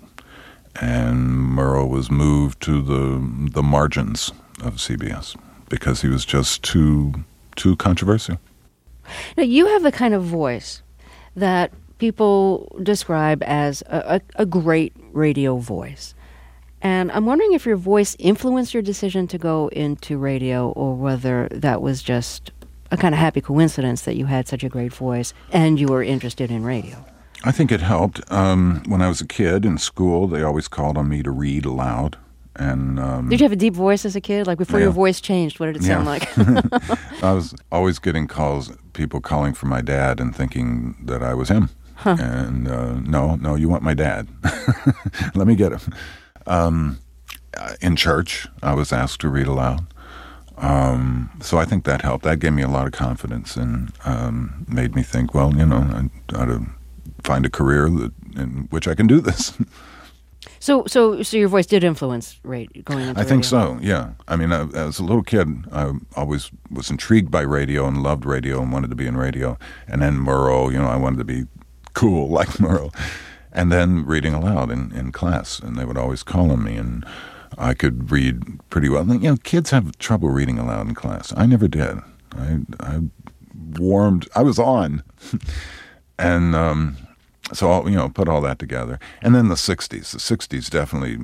And Murrow was moved to the the margins of C B S because he was just too too controversial. Now, you have the kind of voice that people describe as a, a, a great radio voice. And I'm wondering if your voice influenced your decision to go into radio, or whether that was just a kind of happy coincidence that you had such a great voice and you were interested in radio. I think it helped. Um, when I was a kid in school, they always called on me to read aloud. And um, did you have a deep voice as a kid? Like before yeah. your voice changed, what did it yeah. sound like? I was always getting calls, people calling for my dad and thinking that I was him. Huh. And uh, no, no, you want my dad. Let me get him. Um, in church, I was asked to read aloud. Um, so I think that helped. That gave me a lot of confidence and um, made me think, well, you know, I ought to find a career that, in which I can do this. So, so, so your voice did influence radio, going into I think radio. so, yeah. I mean, I, as a little kid, I always was intrigued by radio and loved radio and wanted to be in radio. And then Murrow, you know, I wanted to be cool like Murrow. And then reading aloud in, in class, and they would always call on me, and I could read pretty well. You know, kids have trouble reading aloud in class. I never did. I, I warmed, I was on. and um, so, I'll, you know, put all that together. And then the sixties. The sixties definitely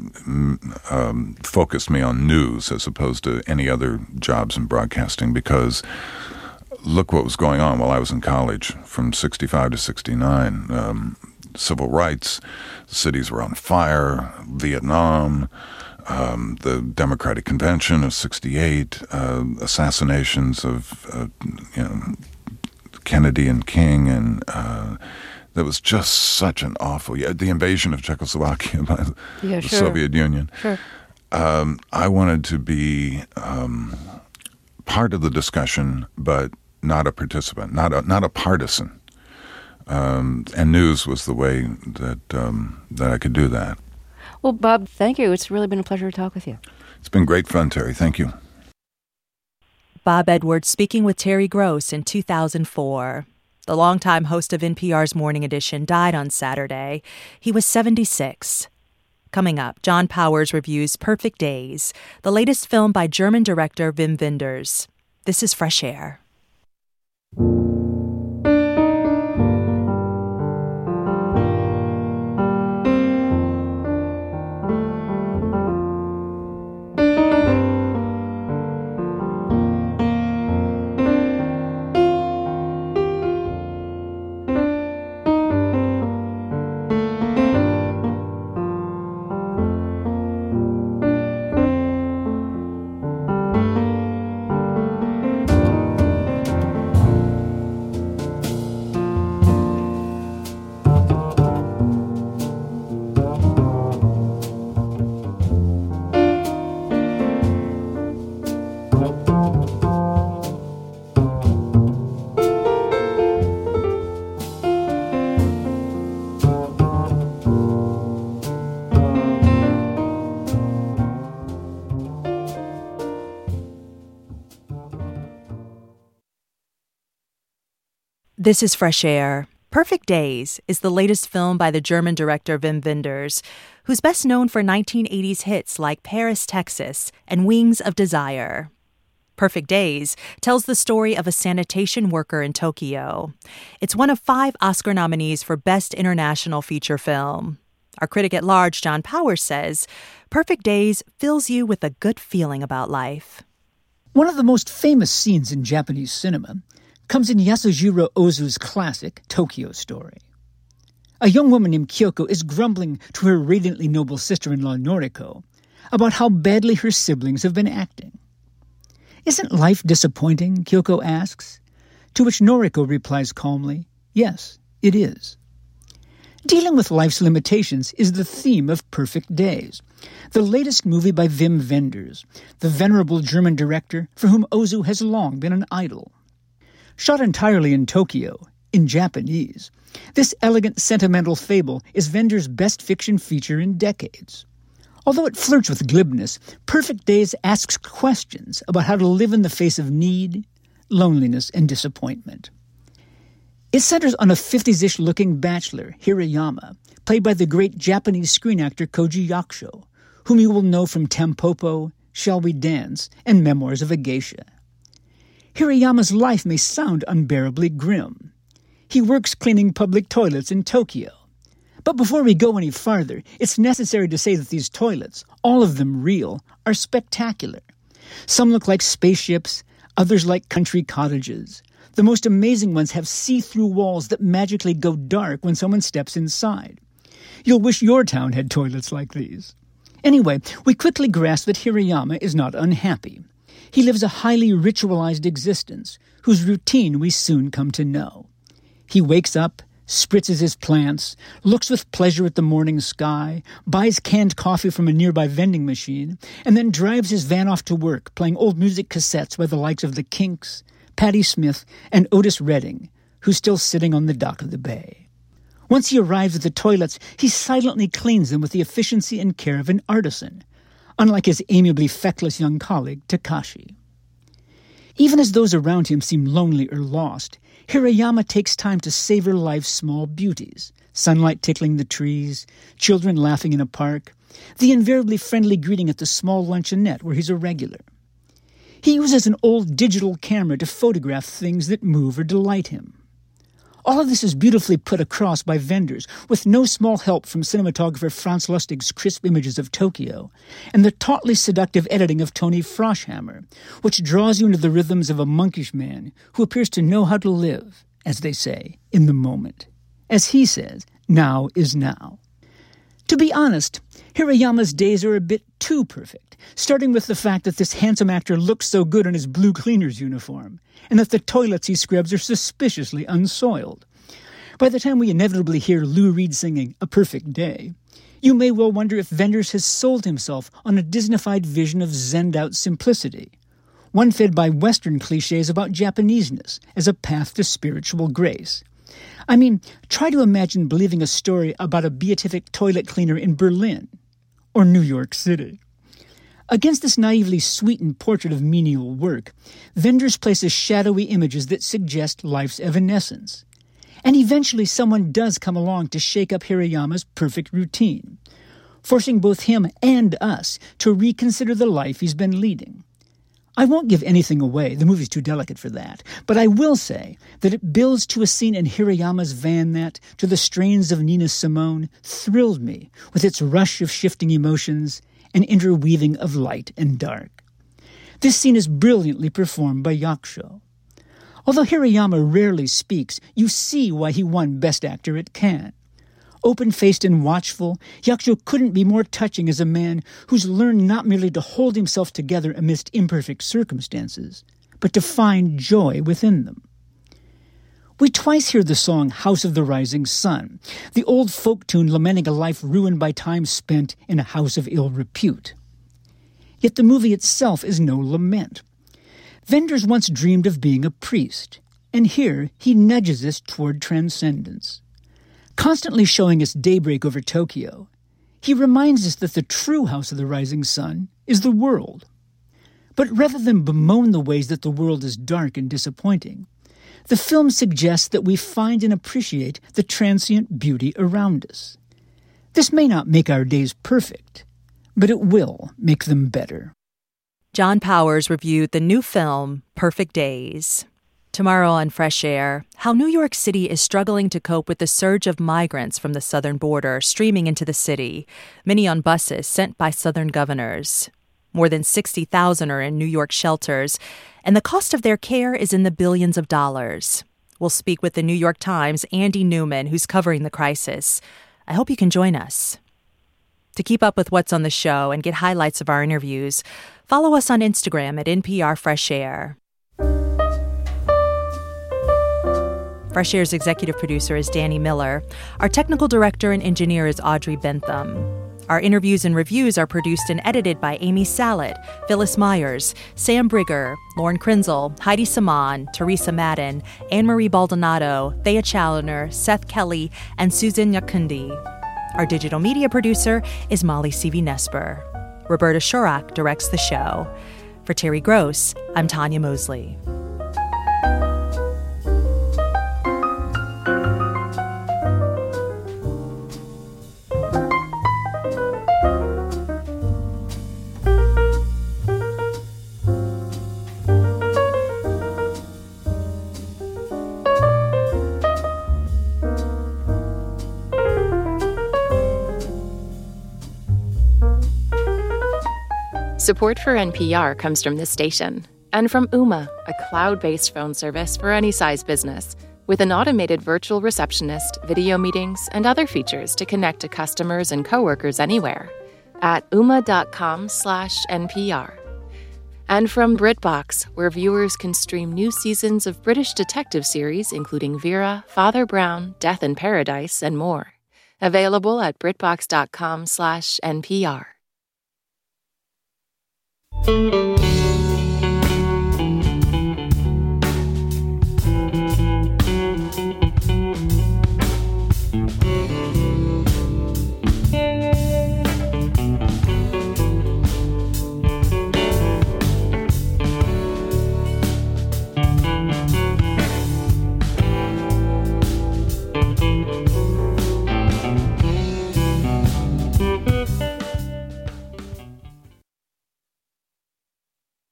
uh, um, focused me on news as opposed to any other jobs in broadcasting, because look what was going on while I was in college from sixty-five to sixty-nine. Um, civil rights, the cities were on fire, Vietnam, um, the Democratic Convention of sixty-eight, uh, assassinations of uh, you know, Kennedy and King, and uh, there was just such an awful, yeah, the invasion of Czechoslovakia by the, yeah, the sure. Soviet Union. Sure. Um, I wanted to be um, part of the discussion, but not a participant, not a, not a partisan. Um, and news was the way that um, that I could do that. Well, Bob, thank you. It's really been a pleasure to talk with you. It's been great fun, Terry. Thank you. Bob Edwards speaking with Terry Gross in two thousand four. The longtime host of N P R's Morning Edition died on Saturday. He was seventy-six. Coming up, John Powers reviews Perfect Days, the latest film by German director Wim Wenders. This is Fresh Air. This is Fresh Air. Perfect Days is the latest film by the German director Wim Wenders, who's best known for nineteen eighties hits like Paris, Texas, and Wings of Desire. Perfect Days tells the story of a sanitation worker in Tokyo. It's one of five Oscar nominees for Best International Feature Film. Our critic at large, John Powers, says, Perfect Days fills you with a good feeling about life. One of the most famous scenes in Japanese cinema comes in Yasujiro Ozu's classic Tokyo Story. A young woman named Kyoko is grumbling to her radiantly noble sister-in-law Noriko about how badly her siblings have been acting. "Isn't life disappointing?" Kyoko asks, to which Noriko replies calmly, "Yes, it is." Dealing with life's limitations is the theme of Perfect Days, the latest movie by Wim Wenders, the venerable German director for whom Ozu has long been an idol. Shot entirely in Tokyo, in Japanese, this elegant sentimental fable is Wenders' best fiction feature in decades. Although it flirts with glibness, Perfect Days asks questions about how to live in the face of need, loneliness, and disappointment. It centers on a fifties-ish-looking bachelor, Hirayama, played by the great Japanese screen actor Koji Yakusho, whom you will know from Tampopo, Shall We Dance, and Memoirs of a Geisha. Hirayama's life may sound unbearably grim. He works cleaning public toilets in Tokyo. But before we go any farther, it's necessary to say that these toilets, all of them real, are spectacular. Some look like spaceships, others like country cottages. The most amazing ones have see-through walls that magically go dark when someone steps inside. You'll wish your town had toilets like these. Anyway, we quickly grasp that Hirayama is not unhappy. He lives a highly ritualized existence, whose routine we soon come to know. He wakes up, spritzes his plants, looks with pleasure at the morning sky, buys canned coffee from a nearby vending machine, and then drives his van off to work, playing old music cassettes by the likes of the Kinks, Patti Smith, and Otis Redding, who's still sitting on the dock of the bay. Once he arrives at the toilets, he silently cleans them with the efficiency and care of an artisan, unlike his amiably feckless young colleague, Takashi. Even as those around him seem lonely or lost, Hirayama takes time to savor life's small beauties, sunlight tickling the trees, children laughing in a park, the invariably friendly greeting at the small luncheonette where he's a regular. He uses an old digital camera to photograph things that move or delight him. All of this is beautifully put across by Wenders, with no small help from cinematographer Franz Lustig's crisp images of Tokyo, and the tautly seductive editing of Tony Froschhammer, which draws you into the rhythms of a monkish man who appears to know how to live, as they say, in the moment. As he says, now is now. To be honest, Hirayama's days are a bit too perfect, starting with the fact that this handsome actor looks so good in his blue cleaner's uniform, and that the toilets he scrubs are suspiciously unsoiled. By the time we inevitably hear Lou Reed singing A Perfect Day, you may well wonder if Wenders has sold himself on a Disneyfied vision of zenned-out simplicity, one fed by Western cliches about Japaneseness as a path to spiritual grace. I mean, try to imagine believing a story about a beatific toilet cleaner in Berlin or New York City. Against this naively sweetened portrait of menial work, Wenders places shadowy images that suggest life's evanescence. And eventually someone does come along to shake up Hirayama's perfect routine, forcing both him and us to reconsider the life he's been leading. I won't give anything away, the movie's too delicate for that, but I will say that it builds to a scene in Hirayama's van that, to the strains of Nina Simone, thrilled me with its rush of shifting emotions and interweaving of light and dark. This scene is brilliantly performed by Yakusho. Although Hirayama rarely speaks, you see why he won Best Actor at Cannes. Open-faced and watchful, Yakusho couldn't be more touching as a man who's learned not merely to hold himself together amidst imperfect circumstances, but to find joy within them. We twice hear the song House of the Rising Sun, the old folk tune lamenting a life ruined by time spent in a house of ill repute. Yet the movie itself is no lament. Wenders once dreamed of being a priest, and here he nudges us toward transcendence. Constantly showing us daybreak over Tokyo, he reminds us that the true House of the Rising Sun is the world. But rather than bemoan the ways that the world is dark and disappointing, the film suggests that we find and appreciate the transient beauty around us. This may not make our days perfect, but it will make them better. John Powers reviewed the new film, Perfect Days. Tomorrow on Fresh Air, how New York City is struggling to cope with the surge of migrants from the southern border streaming into the city, many on buses sent by southern governors. More than sixty thousand are in New York shelters, and the cost of their care is in the billions of dollars. We'll speak with the New York Times' Andy Newman, who's covering the crisis. I hope you can join us. To keep up with what's on the show and get highlights of our interviews, follow us on Instagram at N P R Fresh Air. Fresh Air's executive producer is Danny Miller. Our technical director and engineer is Audrey Bentham. Our interviews and reviews are produced and edited by Amy Salet, Phyllis Myers, Sam Brigger, Lauren Krenzel, Heidi Saman, Teresa Madden, Anne-Marie Baldonado, Thea Challoner, Seth Kelly, and Susan Nyakundi. Our digital media producer is Molly Seavey-Nesper. Roberta Shurak directs the show. For Terry Gross, I'm Tanya Mosley. Support for N P R comes from this station and from Ooma, a cloud-based phone service for any size business, with an automated virtual receptionist, video meetings, and other features to connect to customers and coworkers anywhere at ooma.com slash NPR. And from BritBox, where viewers can stream new seasons of British detective series including Vera, Father Brown, Death in Paradise, and more. Available at britbox.com slash NPR. Thank you.